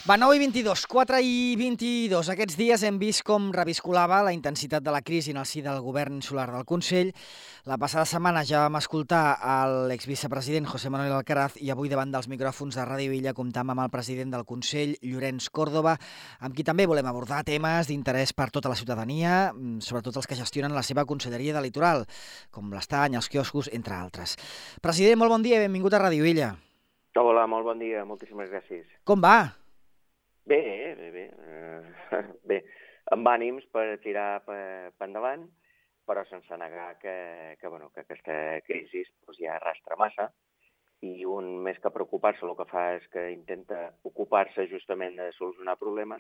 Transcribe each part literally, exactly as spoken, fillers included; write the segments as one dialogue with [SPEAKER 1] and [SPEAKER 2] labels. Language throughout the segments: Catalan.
[SPEAKER 1] Va, nou i vint-i-dos, quatre i vint-i-dos. Aquests dies hem vist com reviscolava la intensitat de la crisi en el si del govern insular del Consell. La passada setmana ja vam escoltar l'exvicepresident José Manuel Alcaraz i avui davant dels micròfons de Ràdio Illa comptam amb el president del Consell, Llorenç Córdoba, amb qui també volem abordar temes d'interès per tota la ciutadania, sobretot els que gestionen la seva conselleria de litoral, com l'estany, els quioscos, entre altres. President, molt bon dia i benvingut a Ràdio Illa.
[SPEAKER 2] Hola, molt bon dia, moltíssimes gràcies.
[SPEAKER 1] Com va?
[SPEAKER 2] Bé, bé, bé. Uh, bé, amb ànims per tirar per, per endavant, però sense negar que, que, bueno, que aquesta crisi doncs, ja arrastra massa i un, més que preocupar-se, el que fa és que intenta ocupar-se justament de solucionar problemes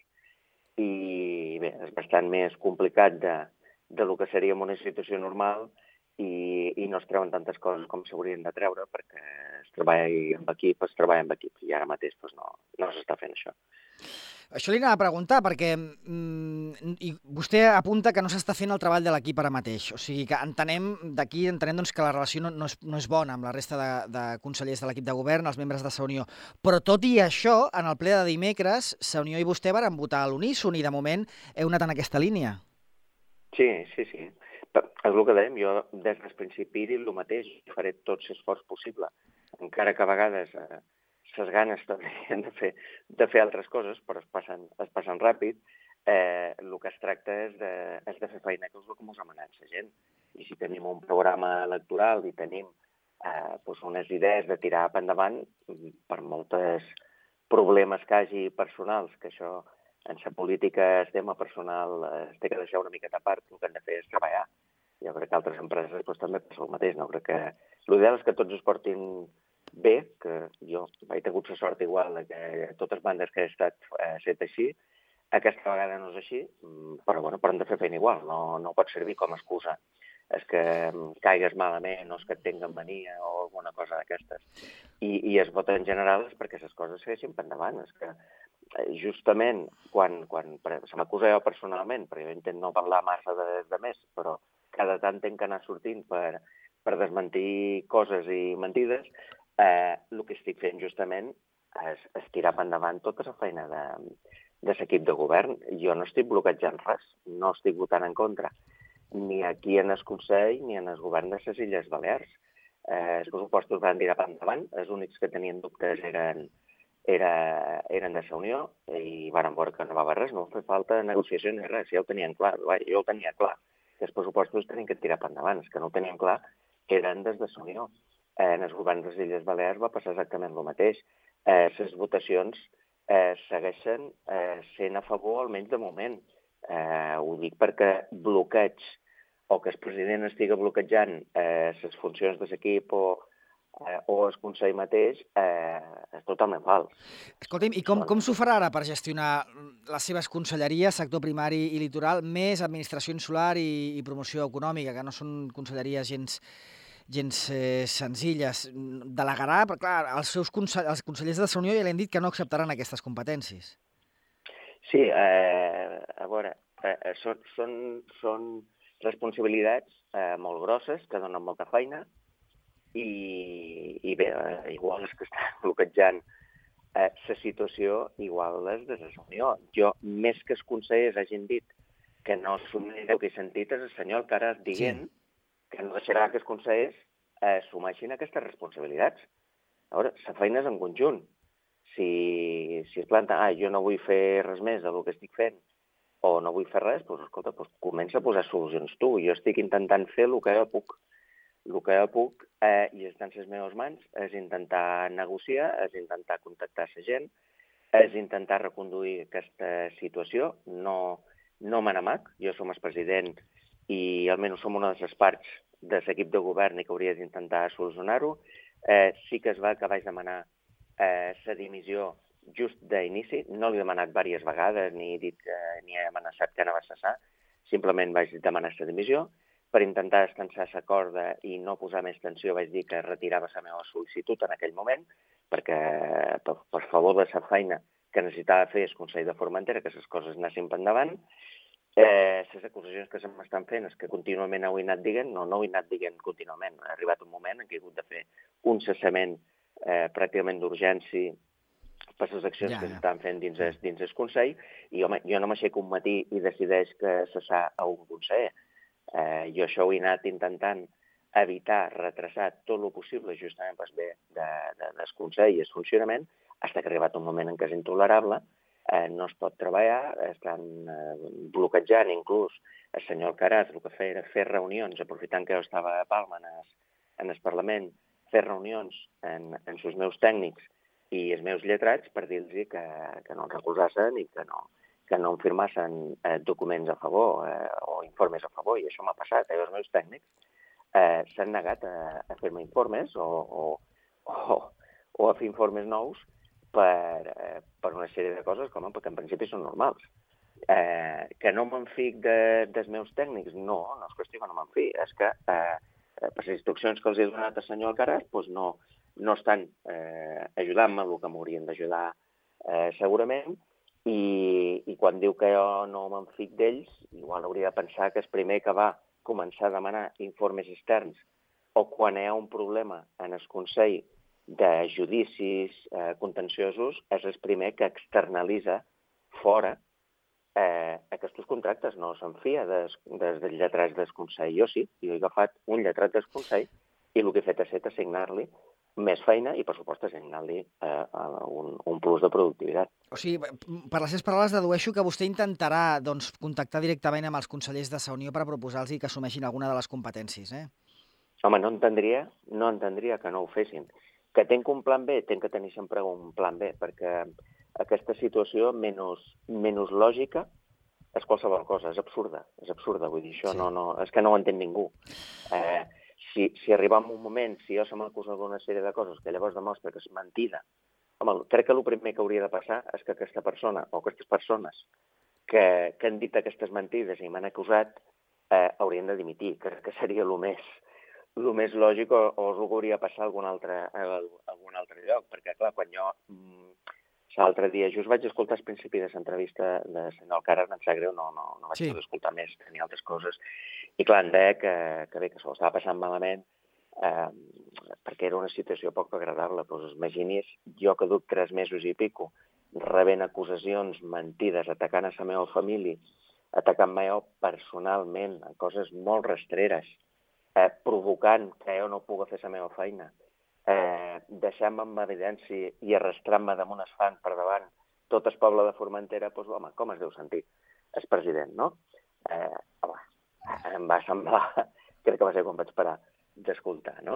[SPEAKER 2] i bé, és bastant més complicat de, de lo que seria en una situació normal i, i no es treuen tantes coses com s'haurien de treure perquè es treballa amb equip, es treballa amb equip i ara mateix doncs, no, no s'està fent això.
[SPEAKER 1] Això li anava a preguntar, perquè mm, i vostè apunta que no s'està fent el treball de l'equip ara mateix. O sigui que entenem, d'aquí entenem doncs, que la relació no, no, és, no és bona amb la resta de, de consellers de l'equip de govern, els membres de Sa Unió. Però tot i això, en el ple de dimecres, Sa Unió i vostè varen votar a l'uníson i de moment heu anat en aquesta línia.
[SPEAKER 2] Sí, sí, sí. És el que dèiem, jo des del principi dic el mateix, faré tot l'esforç possible, encara que a vegades eh, ses ganes també de fer, de fer altres coses, però es passen, es passen ràpid, eh, el que es tracta és de, és de fer feina, que és el que ens ha demanat la gent. I si tenim un programa electoral i tenim eh, doncs unes idees de tirar per endavant, per moltes problemes que hagi personals, que això en la política el tema personal es té que deixar una miqueta a part, el que hem de fer és treballar. Jo crec que altres empreses doncs, també passa el mateix. No? Crec que l'ideal és que tots es portin bé, que jo he tingut la sort igual de que totes bandes que he estat eh, set així, aquesta vegada no és així, però, bueno, però hem de fer feina igual, no, no pot servir com a excusa. És que caigues malament o és que et tenguen mania o alguna cosa d'aquestes. I, i es vota en general és perquè les coses segueixin per endavant. És que justament quan, quan se m'acusa jo personalment, perquè jo intento no parlar massa de, de més, però cada tant tenc que anar sortint per, per desmentir coses i mentides, eh, el que estic fent justament és, és tirar per endavant tota la feina de, de l'equip de govern. Jo no estic bloquejant res, no estic votant en contra, ni aquí en el Consell ni en el govern de les Illes Balears. Eh, els pressupostos van tirar per endavant, els únics que tenien dubtes eren, era, eren de Sa Unió i van veure que no va haver res, no fa falta negociació ni res, ja ho tenien clar, jo ho tenia clar. Que els pressupostos tenien que tirar per endavant, els que no ho tenien clar eren des de Sa Unió. Eh, en els governs de les Illes Balears va passar exactament el mateix. Eh, les votacions eh, segueixen eh, sent a favor, almenys de moment. Eh, ho dic perquè bloqueig o que el president estigui bloquejant eh, les funcions de l'equip o, eh, o el Consell mateix eh, és totalment fals.
[SPEAKER 1] Escolti'm, i com, com s'ho farà ara per gestionar les seves conselleries, sector primari i litoral, més administració insular i, i promoció econòmica, que no són conselleries gens, gens eh, senzilles? Delegarà, però clar, els seus consell, els consellers de Sa Unió ja li han dit que no acceptaran aquestes competències.
[SPEAKER 2] Sí, eh, a veure, eh, són, són, són responsabilitats eh, molt grosses, que donen molta feina, i, i bé, eh, igual és que estan bloquejant eh, la situació, igual és de la Unió. Jo, més que els consellers hagin dit que no assumeixen el que he sentit és el senyor Alcaraz dient sí. que no deixarà que els consellers eh, assumeixin aquestes responsabilitats. A veure, la feina és en conjunt. Si, si es planta, ah, jo no vull fer res més del que estic fent, o no vull fer res, doncs, escolta, doncs comença a posar solucions tu. Jo estic intentant fer el que jo puc. El que jo puc, eh, i està en les meves mans, és intentar negociar, és intentar contactar la gent, és intentar reconduir aquesta situació. No, no me n'amac, jo som el president i almenys som una de les parts de l'equip de govern i que hauria d'intentar solucionar-ho. Eh, sí que es va que vaig demanar la eh, dimissió just d'inici, no l'he demanat diverses vegades, ni he dit que ni he amenaçat que anava a cessar, simplement vaig demanar la dimissió. Per intentar descansar la corda i no posar més tensió vaig dir que retirava la meva sol·licitud en aquell moment, perquè per, per favor de la feina que necessitava fer el Consell de Formentera, que les coses anessin per endavant. Eh, les acusacions que se m'estan fent és que contínuament ho he anat dient, no, no ho he anat dient contínuament. Ha arribat un moment en què he hagut de fer un cessament eh, pràcticament d'urgència per les accions
[SPEAKER 1] Ja,
[SPEAKER 2] que
[SPEAKER 1] ja.
[SPEAKER 2] s'estan fent dins el, dins el Consell, i home, jo no m'aixeco un matí i decideix que cessar a un conseller. Eh, jo això ho he anat intentant evitar, retrasar tot el possible justament per bé de, de, del Consell i el funcionament, fins que ha arribat un moment en què és intolerable, eh, no es pot treballar, estan eh, bloquejant inclús el senyor Alcaraz, el que feia era fer reunions, aprofitant que jo estava a Palma en el, en el Parlament, fer reunions en, en els meus tècnics i els meus lletrats per dir-los que, que no em recolzassen i que no, que no em firmassen eh, documents a favor eh, o informes a favor, i això m'ha passat. Eh? Els meus tècnics eh, s'han negat a, a fer-me informes o, o, o, o a fer informes nous per, eh, per una sèrie de coses com, perquè en principi són normals. Eh, que no me'n fic de, dels meus tècnics? No, no és qüestió que no me'n fic, és que eh, per les instruccions que els he donat al senyor Alcaraz doncs no, no estan eh, ajudant-me el que m'haurien d'ajudar eh, segurament, i, i quan diu que jo no me'n fic d'ells, igual hauria de pensar que és primer que va començar a demanar informes externs o quan hi ha un problema en el Consell de judicis eh, contenciosos, és el primer que externalitza fora eh, aquests contractes. No se'n fia des, des dels lletrats del Consell. Jo sí, jo he agafat un lletrat del Consell i el que he fet ha estat assignar-li més feina i, per supost, assignar-li eh, un, un plus de productivitat.
[SPEAKER 1] O sigui, per les seves paraules dedueixo que vostè intentarà doncs, contactar directament amb els consellers de Sa Unió per proposar-los que assumeixin alguna de les competències, eh?
[SPEAKER 2] Home, no entendria, no entendria que no ho fessin. Que tenc un plan B, tenc que tenir sempre un plan B, perquè aquesta situació menys, menys lògica és qualsevol cosa, és absurda, és absurda, vull dir, això sí. no, no, és que no ho entén ningú. Eh, si, si arriba un moment, si jo se m'acusa d'una sèrie de coses que llavors demostra que és mentida, home, crec que el primer que hauria de passar és que aquesta persona o aquestes persones que, que han dit aquestes mentides i m'han acusat eh, haurien de dimitir. Crec que seria el més, el més lògic o, o el que hauria de passar a algun altre, a algun altre lloc, perquè, clar, quan jo l'altre dia just vaig escoltar al principi de l'entrevista de senyor Alcaraz, em sap greu, no, no, no vaig sí. poder escoltar més, tenia altres coses, i clar, em deia que, que bé, que se l'estava passant malament, eh, perquè era una situació poc agradable. Doncs imagini's, jo que duc tres mesos i pico, rebent acusacions, mentides, atacant a la meva família, atacant-me jo personalment, en coses molt rastreres, eh, provocant que jo no pugui fer la meva feina, eh, deixant-me en evidència i arrastrant-me damunt el fang per davant tot el poble de Formentera, doncs, home, com es deu sentir el president, no? Eh, home, em va semblar, crec que va ser quan vaig parar d'escoltar, no?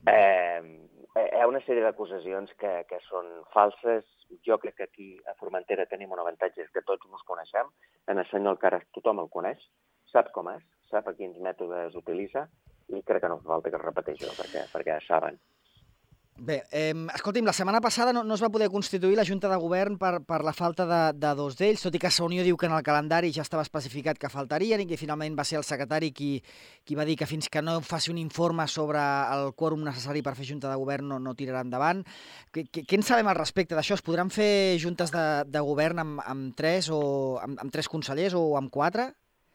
[SPEAKER 2] Eh, hi ha una sèrie d'acusacions que, que són falses. Jo crec que aquí a Formentera tenim un avantatge, és que tots ens coneixem. En el senyor Alcaraz tothom el coneix, sap com és, sap a quins mètodes utilitza, i crec que no fa falta que es repeteixi, perquè, perquè saben.
[SPEAKER 1] Bé, eh, escolti'm, la setmana passada no, no es va poder constituir la Junta de Govern per, per la falta de, de dos d'ells, tot i que Sa Unió diu que en el calendari ja estava especificat que faltarien i que finalment va ser el secretari qui, qui va dir que fins que no faci un informe sobre el quòrum necessari per fer Junta de Govern no, no tirarà endavant. Què, què, què en sabem al respecte d'això? Es podran fer juntes de, de govern amb, amb, tres o, amb, amb tres consellers o amb quatre?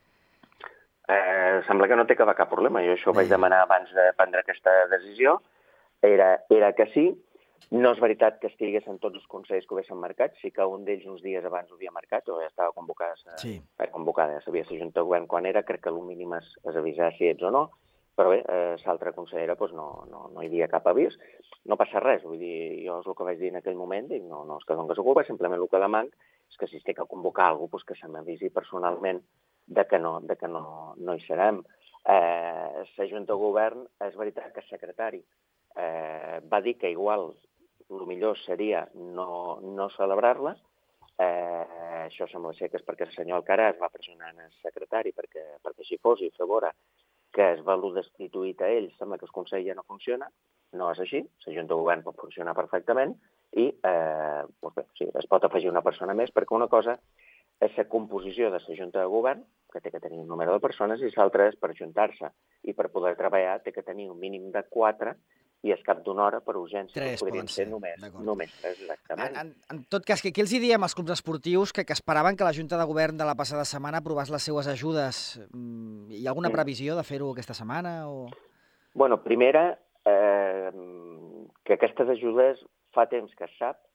[SPEAKER 2] Eh, sembla que no té que haver cap problema. Jo això ho vaig demanar abans de prendre aquesta decisió. Era, era que sí. No és veritat que estigués en tots els consells que ho haguessin marcat, sí que un d'ells uns dies abans ho havia marcat, o ja estava convocada, sí. eh, convocada, ja sabia la Junta de Govern quan era, crec que el mínim és, és avisar si ets o no, però bé, eh, l'altra consellera doncs no, no, no hi havia cap avís. No passa res, vull dir, jo és el que vaig dir en aquell moment, dic, no, no és que dones ocupa, simplement el que demanc és que si es té que convocar algú, doncs que se m'avisi personalment de que no, de que no, no hi serem. Eh, la Junta de Govern, és veritat que el secretari Eh, va dir que igual el millor seria no, no celebrar-la. Eh, això sembla ser que és perquè el senyor Alcaraz va pressionar el secretari perquè, perquè així fos i fer veure que es va destituït a ell. Sembla que el Consell ja no funciona. No és així. La Junta de Govern pot funcionar perfectament i eh, doncs bé, sí, es pot afegir una persona més, perquè una cosa és la composició de la Junta de Govern, que té que tenir un número de persones, i l'altra és per juntar-se i per poder treballar té que tenir un mínim de quatre i és cap d'una hora per urgència.
[SPEAKER 1] Tres
[SPEAKER 2] podrien ser,
[SPEAKER 1] ser
[SPEAKER 2] només, només tres, exactament.
[SPEAKER 1] En, en tot cas, què els hi diem als clubs esportius que, que esperaven que la Junta de Govern de la passada setmana aprovés les seues ajudes? Hi ha alguna previsió de fer-ho aquesta setmana? O...
[SPEAKER 2] Bueno, primera, eh, que aquestes ajudes fa temps que es sap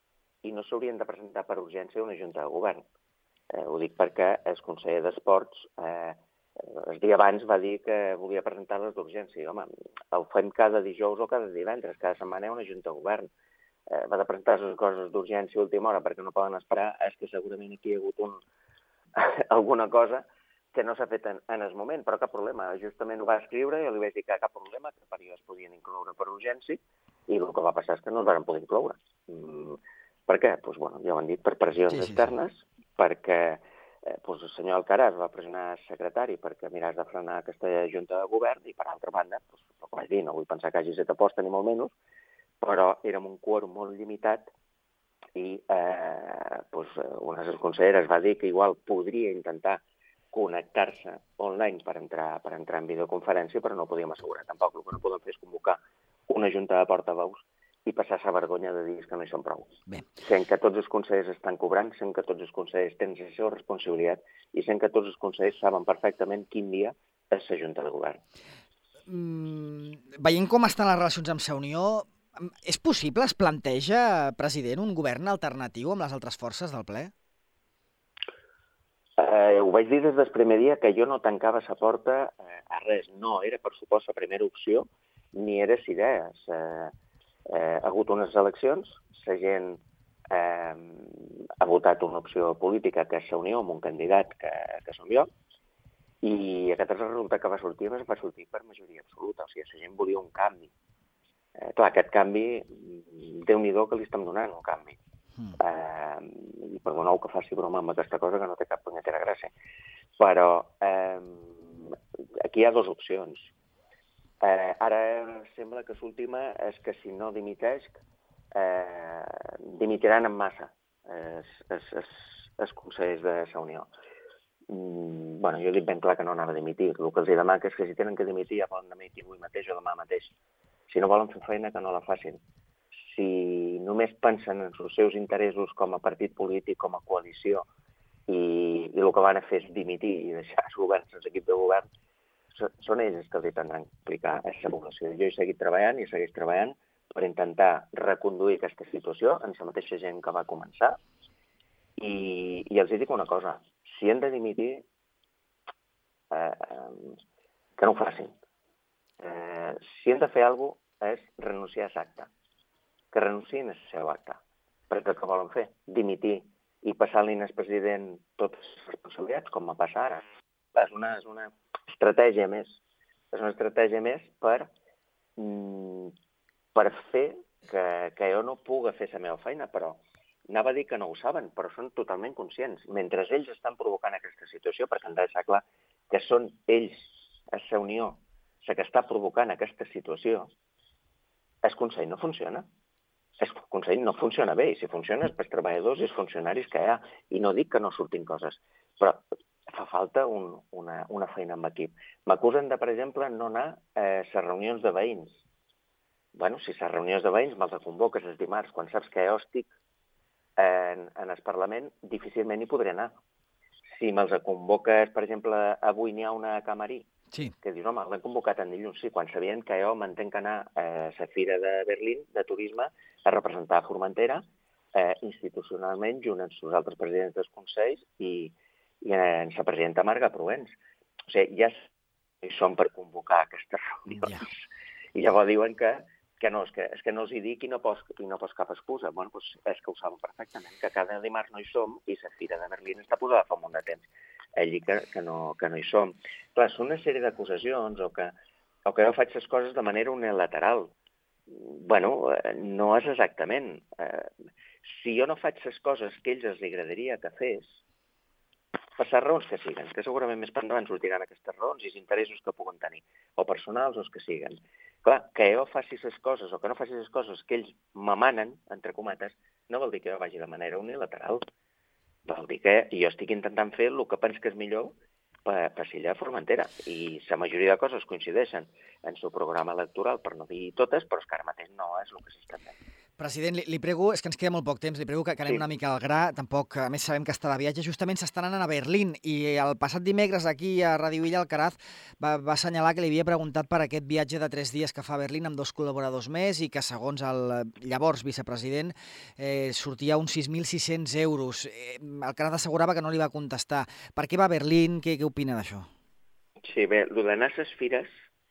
[SPEAKER 2] i no s'haurien de presentar per urgència a una junta de govern. Eh, ho dic perquè el conseller d'Esports eh, el dia abans va dir que volia presentar-les d'urgència. I, home, ho fem cada dijous o cada divendres, cada setmana hi ha una junta de govern. Eh, va de presentar les coses d'urgència a última hora perquè no poden esperar, és que segurament aquí hi ha hagut un, alguna cosa que no s'ha fet en, en el moment, però cap problema. Justament ho va escriure i jo li vaig dir que cap problema, que per es podien incloure per urgència, i el que va passar és que no els van poder incloure. Mm, per què? Pues, bueno, ja ho han dit, per pressions sí, sí, externes, sí. perquè eh, pues, el senyor Alcaraz va pressionar el secretari perquè miràs de frenar aquesta junta de govern i, per altra banda, pues, com vaig dir, no vull pensar que hagi set aposta ni molt menys, però érem un quòrum molt limitat i eh, pues, una de les conselleres va dir que igual podria intentar connectar-se online per entrar, per entrar en videoconferència, però no ho podíem assegurar tampoc. El que no podem fer és convocar una junta de portaveus i passar-se vergonya de dir que no hi són prou. Bé. Sent que tots els consellers estan cobrant, sent que tots els consellers tenen la seva responsabilitat i sent que tots els consellers saben perfectament quin dia és la junta de govern.
[SPEAKER 1] Mm, veient com estan les relacions amb la Unió, és possible, es planteja, president, un govern alternatiu amb les altres forces del ple?
[SPEAKER 2] Eh, ho vaig dir des del primer dia que jo no tancava la porta eh, a res. No era, per supost, la primera opció, ni era la idea. Eh, eh, ha hagut unes eleccions, la gent eh, ha votat una opció política que és la Unió amb un candidat que, que som jo, i aquest és el resultat que va sortir, es va sortir per majoria absoluta. O sigui, la gent volia un canvi. Eh, clar, aquest canvi, Déu-n'hi-do que li estem donant un canvi. Mm. Eh, I perdoneu que faci broma amb aquesta cosa, que no té cap punyetera gràcia. Però eh, aquí hi ha dues opcions. Eh, ara sembla que l'última és que si no dimiteix, eh, dimitiran en massa els, els, els, els consellers de la Unió. Mm, bueno, jo he dit ben clar que no anava a dimitir. El que els demano és que si tenen que dimitir ja poden dimitir avui mateix o demà mateix. Si no volen fer feina, que no la facin. Si només pensen en els seus interessos com a partit polític, com a coalició, i, i el que van a fer és dimitir i deixar els governs, els equips de govern, són ells els que els tindran que explicar a la població. Jo he seguit treballant i segueix treballant per intentar reconduir aquesta situació en la mateixa gent que va començar. I, i els dic una cosa, si han de dimitir, eh, que no ho facin. Eh, si han de fer alguna cosa és renunciar a l'acte. Que renunciïn al seu acte. Perquè el que volen fer? Dimitir i passar-li al president totes les responsabilitats, com va passar ara. És una, és una estratègia més. És una estratègia més per, mm, per fer que, que jo no pugui fer la meva feina, però anava a dir que no ho saben, però són totalment conscients. Mentre ells estan provocant aquesta situació, perquè han de deixar clar que són ells, a la Unió, la que està provocant aquesta situació, el Consell no funciona. El Consell no funciona bé, i si funciona és pels treballadors i els funcionaris que hi ha. I no dic que no surtin coses, però fa falta un, una, una feina amb equip. M'acusen de, per exemple, no anar a les reunions de veïns. Bueno, si les reunions de veïns me'ls convoques els dimarts, quan saps que jo estic en, en el Parlament, difícilment hi podré anar. Si me'ls convoques, per exemple, avui n'hi ha una a Camarí, sí, que dius, home, l'hem convocat en dilluns, sí, quan sabien que jo m'entenc anar a la Fira de Berlín, de turisme, a representar Formentera, eh, institucionalment, junt amb els altres presidents dels consells i, i en la presidenta Marga Provence. O sigui, ja hi són per convocar aquestes reunions. Ja. I llavors diuen que, que no, és que, és que no els hi dic i no pos, i no pos cap excusa. Bueno, doncs és que ho saben perfectament, que cada dimarts no hi som i la Fira de Berlín està posada fa un munt de temps. Allí que, que, no, que no hi som. Clar, són una sèrie d'acusacions o que, o que jo faig les coses de manera unilateral. Bueno, no és exactament. Eh, si jo no faig les coses que a ells els agradaria que fes, per les raons que siguen, que segurament més per endavant sortiran aquestes raons i els interessos que puguen tenir, o personals o els que siguen. Clar, que jo faci les coses o que no faci les coses que ells m'emanen, entre cometes, no vol dir que jo vagi de manera unilateral. Vol dir que jo estic intentant fer el que penso que és millor per, per Silla Formentera. I la majoria de coses coincideixen en el seu programa electoral, per no dir totes, però és que ara mateix no és el que s'està fent.
[SPEAKER 1] President, li, li prego, és que ens queda molt poc temps, li prego que, que anem
[SPEAKER 2] Sí.
[SPEAKER 1] una mica al gra, tampoc, a més sabem que està de viatge, justament s'estan anant a Berlín, i el passat dimecres aquí a Ràdio Illa Alcaraz va, va assenyalar que li havia preguntat per aquest viatge de tres dies que fa a Berlín amb dos col·laboradors més i que segons el llavors vicepresident eh, sortia uns sis mil sis-cents euros. Eh, Alcaraz assegurava que no li va contestar. Per què va a Berlín? Què, què opina d'això?
[SPEAKER 2] Sí, bé, el d'anar a ses fires,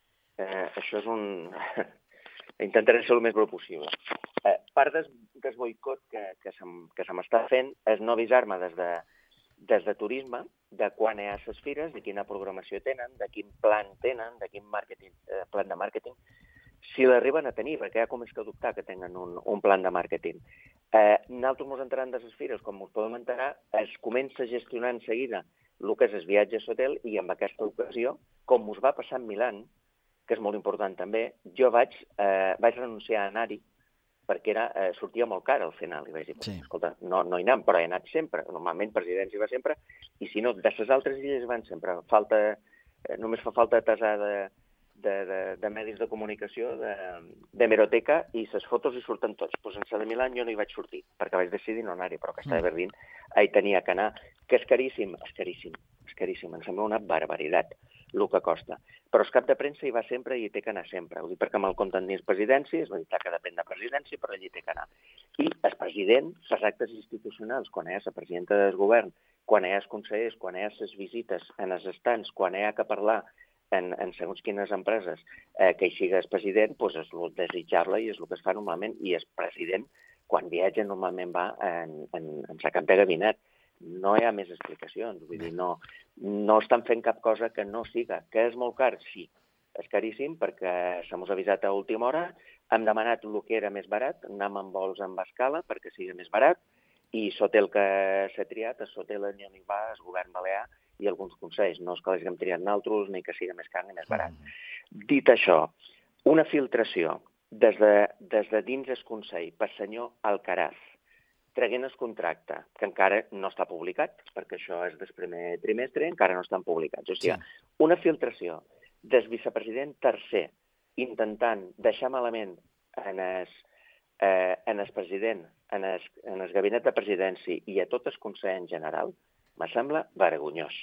[SPEAKER 2] eh, això és un... Intentaré ser el més breu possible. Eh, part des, des boicot que, que, se, que se m'està fent és no avisar-me des, de, des de turisme de quan hi ha les fires, de quina programació tenen, de quin plan tenen, de quin màrqueting, eh, plan de màrqueting, si l'arriben a tenir, perquè ja comença a dubtar que tenen un, un plan de màrqueting. Eh, nosaltres ens enterem de les fires, com us podem enterar, es comença a gestionar en seguida el que és el viatge a l'hotel i en aquesta ocasió, com us va passar en Milán, que és molt important també, jo vaig, eh, vaig renunciar a anar-hi perquè era, eh, sortia molt car al final. I vaig dir,
[SPEAKER 1] Sí.
[SPEAKER 2] escolta, no, no hi anem, però he anat sempre. Normalment presidència va sempre, i si no, de les altres illes van sempre. Falta, eh, només fa falta tasar de, de, de, de medis de comunicació, de, de meroteca, i les fotos hi surten tots. Pues en la de Milán jo no hi vaig sortir, perquè vaig decidir no anar-hi, però aquesta de Berlín hi tenia que anar. Que és caríssim? És caríssim, és caríssim. Em sembla una barbaritat el que costa. Però el cap de premsa hi va sempre i hi té que anar sempre. Ho dic perquè me'l compten dins presidència, és veritat que depèn de presidència, però allí té que anar. I el president, els actes institucionals, quan hi ha la presidenta del govern, quan hi ha els consellers, quan hi ha les visites en els estants, quan hi ha que parlar en, en segons quines empreses, eh, que hi sigui el president, doncs és el desitjable i és el que es fa normalment. I el president, quan viatja, normalment va en, en, en sa cap de gabinet. No hi ha més explicacions, vull dir, no, no estan fent cap cosa que no siga. Que és molt car? Sí, és caríssim perquè se mos ha avisat a última hora, hem demanat el que era més barat, anem amb vols amb escala perquè sigui més barat, i l'hotel que s'ha triat, és l'hotel on hi va el govern balear i alguns consells, no és que l'haguem triat nosaltres ni que sigui més car ni més barat. Mm. Dit això, una filtració des de, des de dins el Consell pel senyor Alcaraz, traguent el contracte, que encara no està publicat, perquè això és del primer trimestre, encara no estan publicats. O sigui, sí. Una filtració del vicepresident tercer intentant deixar malament en el, eh, en el president, en el, en el gabinet de presidència i a tot el Consell en general, me sembla vergonyós.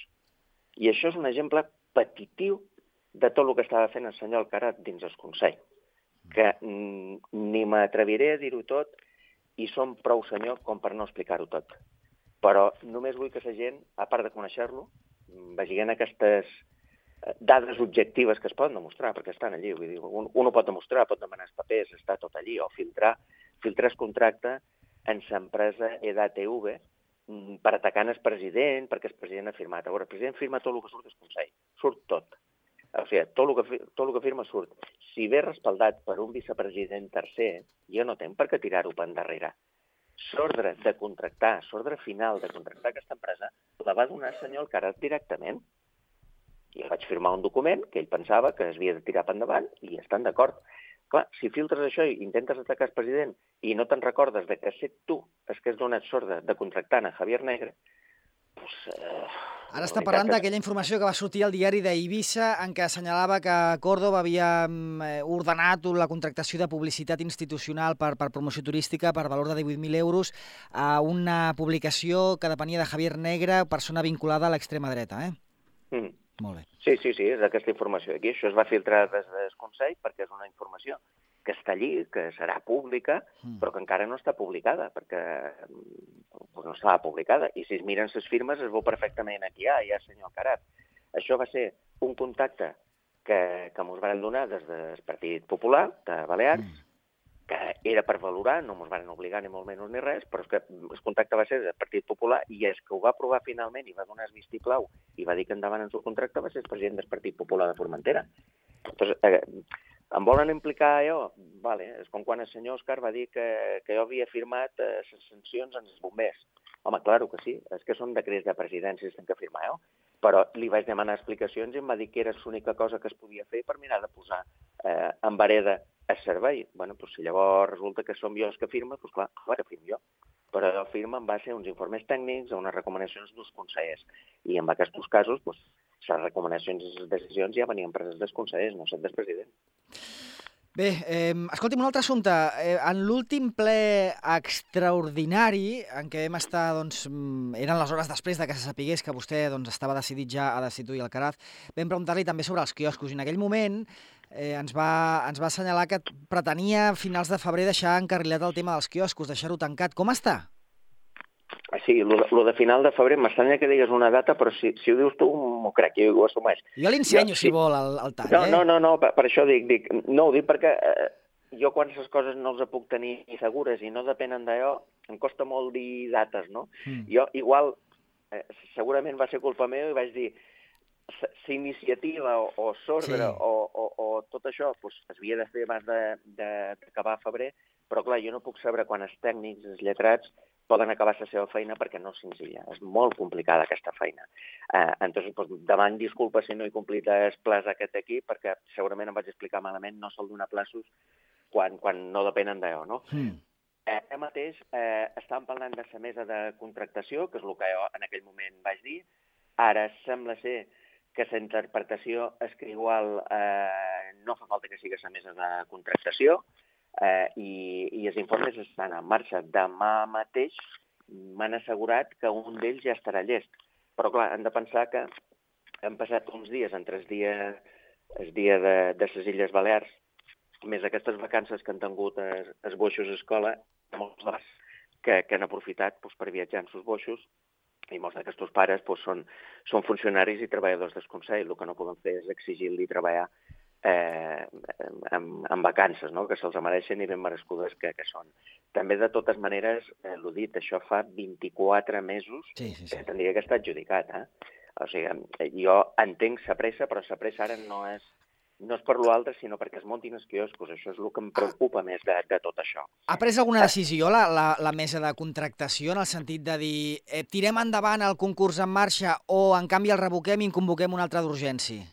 [SPEAKER 2] I això és un exemple petitiu de tot el que estava fent el senyor Alcaraz dins el Consell, que mm, ni m'atreviré a dir-ho tot, i som prou senyor com per no explicar-ho tot. Però només vull que la gent, a part de conèixer-lo, vegin aquestes dades objectives que es poden demostrar, perquè estan allí. Vull dir, un, un ho pot demostrar, pot demanar els papers, està tot allí, o filtrar, filtrar el contracte en l'empresa E D A T V per atacar el president, perquè el president ha firmat. A veure, el president firma tot el que surt del Consell, surt tot. O sigui, tot el que, tot el que firma surt. Si ve respaldat per un vicepresident tercer, jo no tenc per què tirar-ho per endarrere. L'ordre de contractar, l'ordre final de contractar aquesta empresa, la va donar el senyor Alcaraz directament. I vaig firmar un document que ell pensava que es havia de tirar per endavant i estan d'acord. Clar, si filtres això i intentes atacar el president i no te'n recordes de que has set tu el que has donat l'ordre de contractar a Javier Negre, doncs... Eh,
[SPEAKER 1] Ara està parlant que... d'aquella informació que va sortir al diari d'Eivissa en què assenyalava que Córdoba havia ordenat la contractació de publicitat institucional per, per promoció turística per valor de divuit mil euros a una publicació que depenia de Javier Negre, persona vinculada a l'extrema dreta, eh? Mm. Molt bé.
[SPEAKER 2] Sí, sí, sí, és aquesta informació aquí. Això es va filtrar des del Consell perquè és una informació que està allí, que serà pública, mm. però que encara no està publicada, perquè no estava publicada. I si es miren les firmes es veu perfectament aquí, ah, hi ha el senyor Alcaraz. Això va ser un contacte que, que ens van donar des del Partit Popular de Balears, mm. que era per valorar, no ens van obligar ni molt menys ni res, però és que el contacte va ser del Partit Popular i és que ho va aprovar finalment i va donar el vistiplau i va dir que endavant en el contracte va ser el president del Partit Popular de Formentera. Entonces, eh, em volen implicar jo? Vale, és com quan el senyor Òscar va dir que, que jo havia firmat eh, les sancions en els bombers. Home, claro que sí, és que són decrets de presidència que que firmar jo. Però li vaig demanar explicacions i em va dir que era l'única cosa que es podia fer per mirar de posar eh, en vereda el servei. Bueno, doncs si llavors resulta que som jo els que firma, doncs clar, ara firmo jo. Però jo firma en base a uns informes tècnics, a unes recomanacions dels consellers. I en aquests casos, doncs, les recomanacions i les decisions ja venien preses dels consellers, no set del president.
[SPEAKER 1] Bé, eh, escolti'm, un altre assumpte. Eh, en l'últim ple extraordinari en què vam estar, doncs, mm, eren les hores després de que se sapigués que vostè doncs, estava decidit ja a destituir el Caraz, vam preguntar-li també sobre els quioscos i en aquell moment eh, ens, va, ens va assenyalar que pretenia a finals de febrer deixar encarrilat el tema dels quioscos, deixar-ho tancat. Com està?
[SPEAKER 2] Sí, lo de, lo de final de febrer, m'estranya que digues una data, però si, si ho dius tu, m'ho crec, jo ho assumeix.
[SPEAKER 1] Jo li ensenyo, si vol, el, el tall,
[SPEAKER 2] no,
[SPEAKER 1] eh?
[SPEAKER 2] No, no, no, per, per això dic, dic, no ho dic perquè eh, jo quan aquestes coses no els puc tenir segures i no depenen d'allò, em costa molt dir dates, no? Mm. Jo, igual, eh, segurament va ser culpa meva i vaig dir, si iniciativa o, o s'ordre sí. o, o, o tot això pues, es havia de fer abans d'acabar febrer, però clar, jo no puc saber quan els tècnics, els lletrats, poden acabar la seva feina perquè no és senzilla. És molt complicada aquesta feina. Eh, entonces, pues, deman disculpes si no he complit els plans d'aquest equip, perquè segurament em vaig explicar malament, no sol donar plaços quan, quan no depenen d'allò, no? Mm. Eh, ara mateix eh, estàvem parlant de la mesa de contractació, que és el que jo en aquell moment vaig dir. Ara sembla ser que la interpretació és que igual eh, no fa falta que sigui la mesa de contractació, Eh, i, i els informes estan en marxa. Demà mateix m'han assegurat que un d'ells ja estarà llest. Però, clar, hem de pensar que hem passat uns dies, entre el dia, el dia de, de les Illes Balears, més aquestes vacances que han tingut els, els boixos a escola, molts d'ells que, que han aprofitat pues, per viatjar en els boixos, i molts d'aquests pares pues, són, són funcionaris i treballadors del Consell. El que no poden fer és exigir-li treballar Eh, amb, amb vacances, no? Que se'ls mereixen i ben merescudes que, que són. També, de totes maneres, eh, l'ho dit, això fa vint-i-quatre mesos sí, sí, sí. que tindria que estar adjudicat. Eh? O sigui, jo entenc sa pressa, però sa pressa ara no és, no és per l'altre, sinó perquè es muntin els quioscos. Això és el que em preocupa més de, de tot això.
[SPEAKER 1] Ha pres alguna decisió la, la, la mesa de contractació en el sentit de dir eh, tirem endavant el concurs en marxa o, en canvi, el revoquem i en convoquem un altre d'urgència?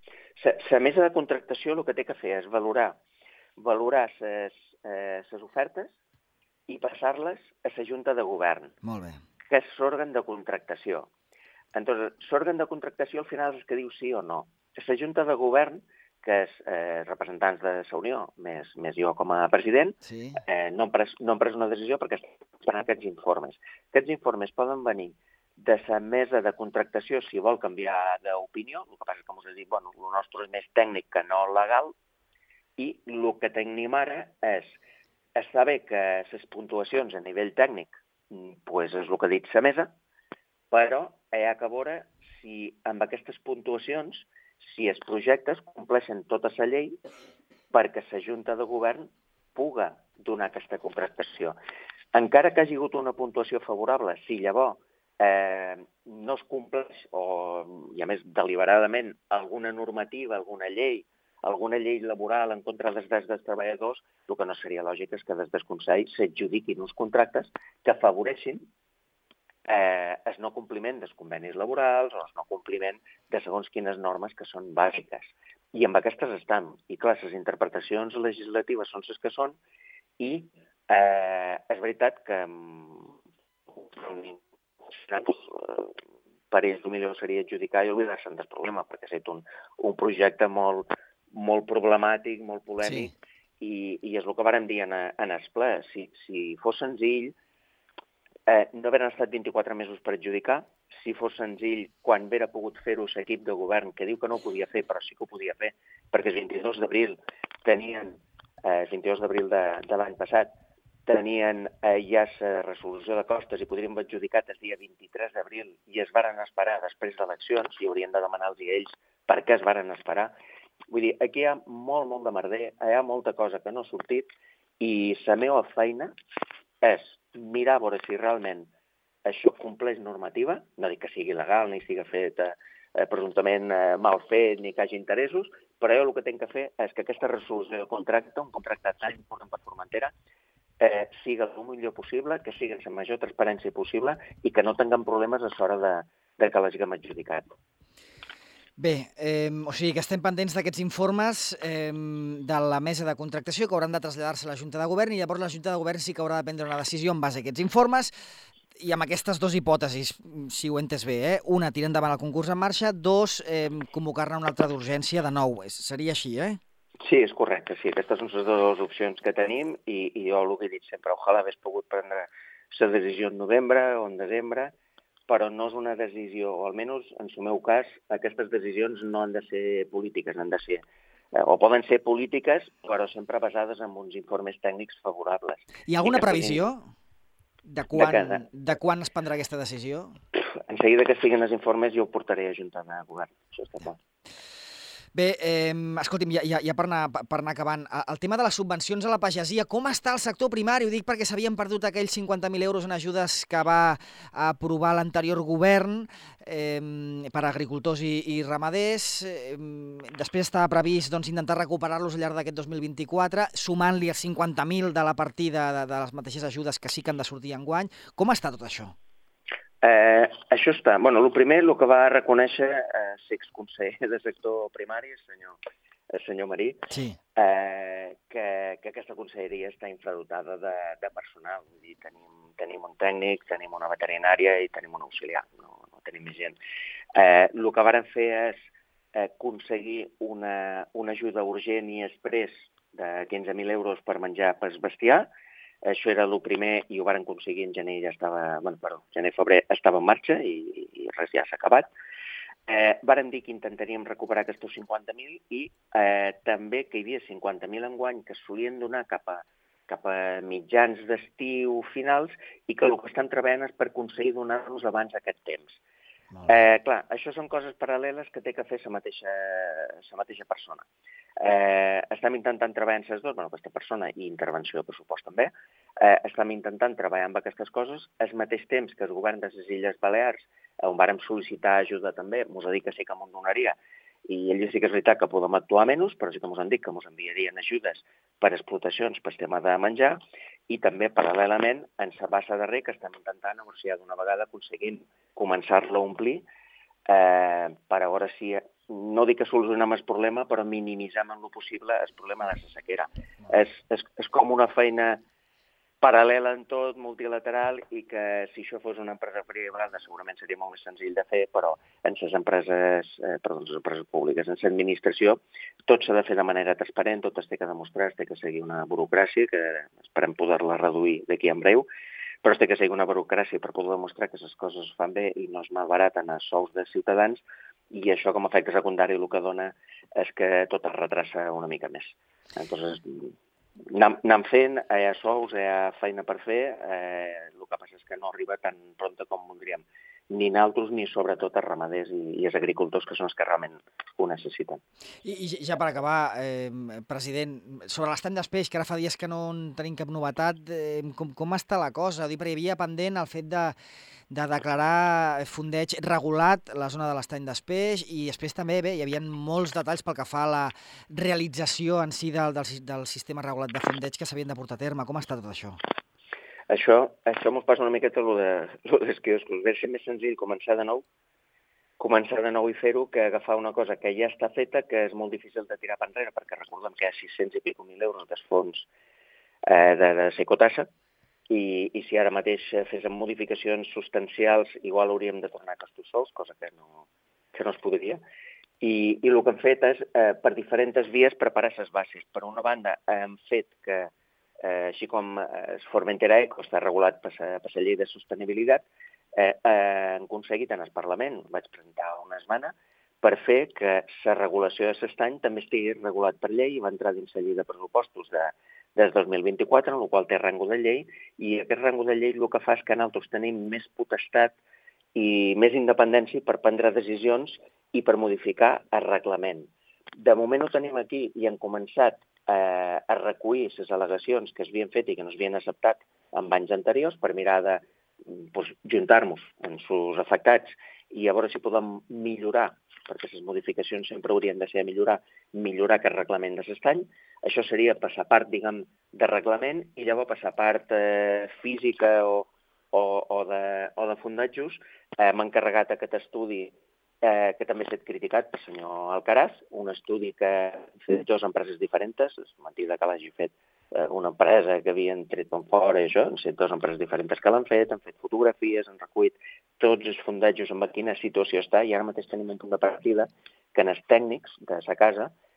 [SPEAKER 2] La mesa de contractació el que té que fer és valorar valorar les eh, ofertes i passar-les a la Junta de Govern,
[SPEAKER 1] Molt bé.
[SPEAKER 2] que és l'òrgan de contractació. Entonces, l'òrgan de contractació al final és el que diu sí o no. La Junta de Govern, que és eh, representants de la Unió, més, més jo com a president, sí. eh, no, han pres, no han pres una decisió perquè estan esperant aquests informes. Aquests informes poden venir de la mesa de contractació si vol canviar d'opinió. El que passa és que us he dit, bueno, el nostre és més tècnic que no legal, i el que tenim ara és saber que les puntuacions a nivell tècnic pues és el que ha dit la mesa, però hi ha que veure si amb aquestes puntuacions, si els projectes compleixen tota la llei perquè la Junta de Govern puga donar aquesta contractació. Encara que hagi hagut una puntuació favorable, si llavors Eh, no es compleix, o, i a més deliberadament, alguna normativa, alguna llei, alguna llei laboral en contra dels drets dels treballadors, el que no seria lògic és que des del Consell s'adjudiquin uns contractes que afavoreixin eh, el no compliment dels convenis laborals o el no compliment de segons quines normes que són bàsiques. I amb aquestes estan. I clar, les interpretacions legislatives són les que són i eh, és veritat que per ells el millor seria adjudicar i oblidar-se'n del problema, perquè és un, un projecte molt, molt problemàtic, molt polèmic, sí. i, i és el que vàrem dir en, en el ple. Si, si fos senzill, eh, no haurien estat vint-i-quatre mesos per adjudicar. Si fos senzill, quan haguera pogut fer-ho l'equip de govern, que diu que no ho podia fer, però sí que ho podia fer, perquè el vint-i-dos d'abril tenien, eh, el vint-i-dos d'abril de, de l'any passat, tenien eh, ja la resolució de costes i podríem haver adjudicat el dia vint-i-tres d'abril i es varen esperar després d'eleccions i haurien de demanar-los a ells per què es varen esperar. Vull dir, aquí hi ha molt, molt de merder, hi ha molta cosa que no ha sortit i la meva feina és mirar a veure si realment això compleix normativa, no dic que sigui legal ni sigui fet eh, presumptament eh, mal fet ni que hagi interessos, però jo el que tinc que fer és que aquesta resolució de contracte, un contracte tan important per Formentera, Eh, siga el millor possible, que sigui amb la major transparència possible i que no tinguem problemes a l'hora de, de que l'hàgim adjudicat.
[SPEAKER 1] Bé, eh, o sigui que estem pendents d'aquests informes eh, de la mesa de contractació que hauran de traslladar-se a la Junta de Govern i llavors la Junta de Govern sí que haurà de prendre una decisió en base a aquests informes i amb aquestes dues hipòtesis, si ho he entès bé, eh? Una, tirar endavant el concurs en marxa, dos, eh, convocar-ne una altra d'urgència de nou. Seria així, eh?
[SPEAKER 2] Sí, és correcte, sí. Aquestes són les dues opcions que tenim i, i jo el que he dit sempre, ojalà hagués pogut prendre la decisió en novembre o en desembre, però no és una decisió, o almenys en el meu cas, aquestes decisions no han de ser polítiques, han de ser, eh, o poden ser polítiques, però sempre basades en uns informes tècnics favorables.
[SPEAKER 1] Hi ha alguna previsió de quan,
[SPEAKER 2] De cada...
[SPEAKER 1] de quan es prendrà aquesta decisió?
[SPEAKER 2] En seguida que estiguin els informes jo ho portaré a Junta de Govern, això està clar.
[SPEAKER 1] Bé, eh, escolti'm, ja, ja, ja per, anar, per anar acabant, el tema de les subvencions a la pagesia, com està el sector primari? Ho dic perquè s'havien perdut aquells cinquanta mil euros en ajudes que va aprovar l'anterior govern eh, per a agricultors i, i ramaders. Eh, després estava previst doncs, intentar recuperar-los al llarg d'aquest dos mil vint-i-quatre, sumant-li els cinquanta mil de la partida de, de les mateixes ajudes que sí que han de sortir enguany. Com està tot això?
[SPEAKER 2] Eh, això està. Bueno, el primer, el que va reconèixer eh, l'exconseller de sector primari, el senyor, el senyor Marí,
[SPEAKER 1] sí.
[SPEAKER 2] eh, que, que aquesta conselleria està infradotada de, de personal. Vull dir, tenim, tenim un tècnic, tenim una veterinària i tenim un auxiliar, no, no tenim més gent. Eh, el que varen fer és eh, aconseguir una, una ajuda urgent i exprés de quinze mil euros per menjar per bestiar. Això era el primer i ho varen aconseguir en gener, ja estava, bueno, perdó, gener-febrer estava en marxa i, i res ja s'ha acabat. Eh, varen dir que intentaríem recuperar aquests cinquanta mil i eh, també que hi havia cinquanta mil enguany que es solien donar cap a, cap a mitjans d'estiu finals i que el que estan treballant és per aconseguir donar-los abans aquest temps. Eh, clar, això són coses paral·leles que té que fer la mateixa, la mateixa persona. Eh, estem intentant treballar en les dues, bueno, aquesta persona i intervenció de pressupost també, eh, estem intentant treballar amb aquestes coses al mateix temps que el govern de les Illes Balears, on vàrem sol·licitar ajuda també, ens ha dit que sí que m'ho donaria, i ells sí que és veritat que podem actuar menys, però sí que ens han dit que ens enviarien ajudes per explotacions, per tema de menjar, i també paral·lelament en la bassa de rec que estem intentant negociar d'una vegada aconseguint començar-lo a omplir eh, per a veure si, no dic que solucionem el problema, però minimitzem en el possible el problema de la sequera. És, és, és com una feina paral·lela en tot, multilateral, i que si això fos una empresa privada segurament seria molt més senzill de fer, però en les empreses, eh, perdó, les empreses públiques, en l'administració, tot s'ha de fer de manera transparent, tot es té que demostrar, es té que seguir una burocràcia, que esperem poder-la reduir d'aquí en breu, però es té que seguir una burocràcia per poder demostrar que les coses es fan bé i no es malbaraten els sous dels ciutadans, i això com a efecte secundari el que dona és que tot es retrassa una mica més. Entonces, anem fent, hi ha sous, hi ha feina per fer, eh, el que passa és que no arriba tan pronta com voldríem, ni nosaltres ni sobretot els ramaders i, i els agricultors, que són els que realment ho necessiten.
[SPEAKER 1] I, i ja per acabar, eh, president, sobre l'estany d'espeix, que ara fa dies que no en tenim cap novetat, eh, com, com està la cosa? Dic, perquè hi havia pendent el fet de, de declarar fondeig regulat la zona de l'estany d'espeix i després també bé, hi havia molts detalls pel que fa a la realització en si del, del, del sistema regulat de fondeig que s'havien de portar a terme. Com està tot això?
[SPEAKER 2] Això, això m'ho passa una miqueta el de, dels quioscos. Ve ser més senzill començar de nou, començar de nou i fer-ho que agafar una cosa que ja està feta, que és molt difícil de tirar per enrere, perquè recordem que hi ha sis-cents i pico mil euros dels fons eh, de, de Secotassa, i, i si ara mateix féssim modificacions substancials, igual hauríem de tornar a aquests sous, cosa que no, que no es podria. I, i el que hem fet és, eh, per diferents vies, preparar les bases. Per una banda, hem fet que Eh, així com eh, Formentera Eco està regulat per la, per la llei de sostenibilitat, eh, eh, hem aconseguit en el Parlament, vaig presentar una esmena, per fer que la regulació de l'estany també estigui regulat per llei i va entrar dins la llei de pressupostos de, des del dos mil vint-i-quatre, en el qual té rango de llei, i aquest rango de llei el que fa és que nosaltres tenim més potestat i més independència per prendre decisions i per modificar el reglament. De moment ho tenim aquí i hem començat Eh, a recollir les al·legacions que es havien fet i que no es havien acceptat en anys anteriors per mirar de pues, juntar-nos amb els afectats i a veure si podem millorar, perquè les modificacions sempre haurien de ser a millorar, millorar aquest reglament de l'estany. Això seria passar part, diguem, de reglament i llavors passar part eh, física o, o, o, de, o de fondatjos. Eh, M'ha encarregat aquest estudi Eh, que també ha estat criticat pel senyor Alcaraz, un estudi que han fet dues empreses diferents, és mentida que l'hagi fet eh, una empresa que havien tret com fora i això, han set dues empreses diferents que l'han fet, han fet fotografies, han recollit tots els fondatjos en quina situació està i ara mateix tenim un punt de partida que en els tècnics de sa casa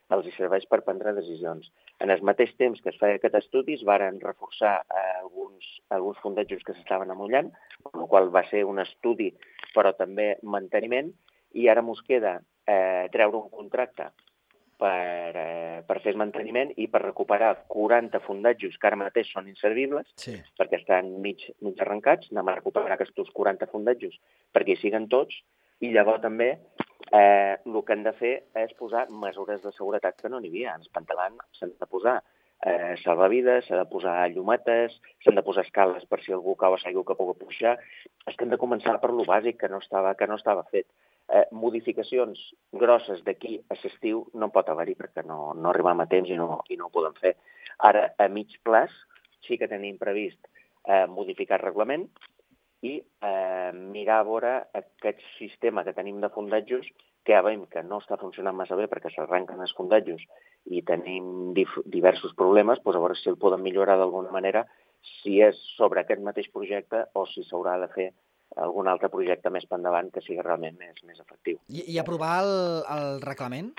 [SPEAKER 2] els hi serveix per prendre decisions. En el mateix temps que es feia aquest estudi, es varen reforçar eh, alguns, alguns fondejos que s'estaven amollant, el qual va ser un estudi, però també manteniment, i ara mos queda eh, treure un contracte per, eh, per fer el manteniment i per recuperar quaranta fondejos que ara mateix són inservibles,
[SPEAKER 1] Sí.
[SPEAKER 2] perquè estan mig, mig arrencats, anem a recuperar aquests quaranta fondejos perquè hi siguen tots, i llavors també eh, el que han de fer és posar mesures de seguretat que no n'hi havia. En el Pantalan s'han de posar eh, salvavides, s'ha de posar llumetes, s'han de posar escales per si algú cau a l'aigua que pugui pujar. És que hem de començar per lo bàsic, que no estava, que no estava fet. Eh, modificacions grosses d'aquí a l'estiu no pot haver-hi perquè no, no arribem a temps i no, i no ho podem fer. Ara, a mig plaç, sí que tenim previst eh, modificar el reglament i eh, mirar a veure aquest sistema que tenim de fondejos, que ja veiem que no està funcionant massa bé perquè s'arrenquen els fondejos i tenim dif- diversos problemes, doncs a veure si el podem millorar d'alguna manera, si és sobre aquest mateix projecte o si s'haurà de fer algun altre projecte més per endavant que sigui realment més, més efectiu.
[SPEAKER 1] I, i aprovar el, el reglament?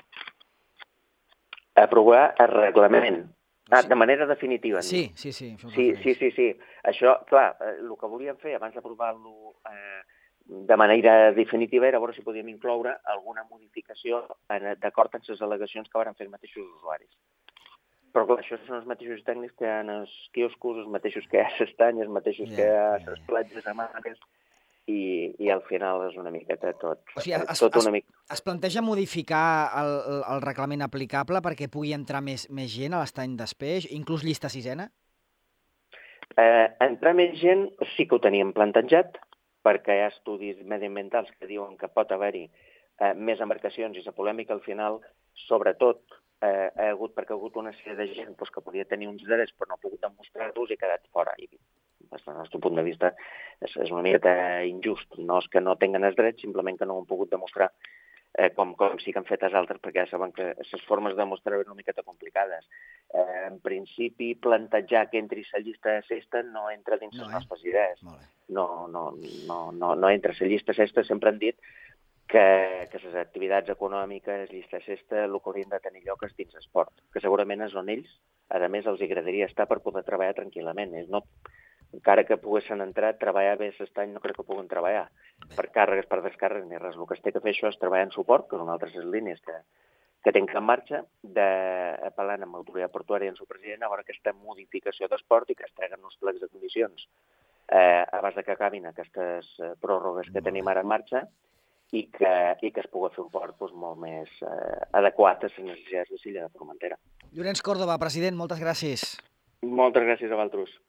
[SPEAKER 2] Aprovar el reglament. Ah, de manera definitiva.
[SPEAKER 1] Sí, sí, sí. Això
[SPEAKER 2] Sí, sí, sí, sí. Això, clar, eh, el que volíem fer abans d'aprovar-lo eh, de manera definitiva era veure si podíem incloure alguna modificació en, d'acord amb les al·legacions que van fer els mateixos usuaris. Però clar, això són els mateixos tècnics que hi ha els quioscos, els mateixos que hi ha a l'estany, els mateixos
[SPEAKER 1] Ja,
[SPEAKER 2] que hi ha a
[SPEAKER 1] ja,
[SPEAKER 2] les
[SPEAKER 1] ja.
[SPEAKER 2] platges amades, i, i al final és una miqueta tot.
[SPEAKER 1] O sigui, es,
[SPEAKER 2] tot
[SPEAKER 1] es,
[SPEAKER 2] una mica...
[SPEAKER 1] es planteja modificar el, el, el reglament aplicable perquè pugui entrar més, més gent a l'estany d'Espeix, inclús llista sisena?
[SPEAKER 2] Eh, entrar més gent sí que ho teníem plantejat, perquè hi ha estudis mediambientals que diuen que pot haver-hi eh, més embarcacions i la polèmica al final, sobretot, eh, ha hagut perquè ha hagut una sèrie de gent doncs, que podia tenir uns drets però no ha pogut demostrar-los i ha quedat fora. I des del nostre punt de vista és, és una mica injust. No és que no tinguen els drets, simplement que no ho han pogut demostrar eh, com, com sí que han fet els altres, perquè ja saben que les formes de demostrar són una miqueta complicades. Eh, en principi, plantejar que entri la llista de sexta no entra dins
[SPEAKER 1] No,
[SPEAKER 2] les
[SPEAKER 1] eh?
[SPEAKER 2] nostres idees.
[SPEAKER 1] Molt bé.
[SPEAKER 2] No, no, no, no, no entra. La llista sexta sempre han dit que, que les activitats econòmiques, llista sexta, el que haurien de tenir lloc és dins esport, que segurament és on ells, a més, els agradaria estar per poder treballar tranquil·lament. Ells no, encara que poguessin entrar, treballar bé l'estany no crec que puguen treballar. Per càrregues, per descàrregues, ni res. El que es té que fer això és treballar en suport, que són altres línies que, que tenen en marxa, de, apel·lant amb l'autoritat portuària i en el president a veure aquesta modificació d'esport i que es treguen els plecs de condicions eh, abans de que acabin aquestes eh, pròrrogues que tenim ara en marxa i que, i que es pugui fer un port doncs, molt més eh, adequat a les necessitats de l'illa de Formentera.
[SPEAKER 1] Llorenç Córdoba, president, moltes gràcies.
[SPEAKER 2] Moltes gràcies a vosaltres.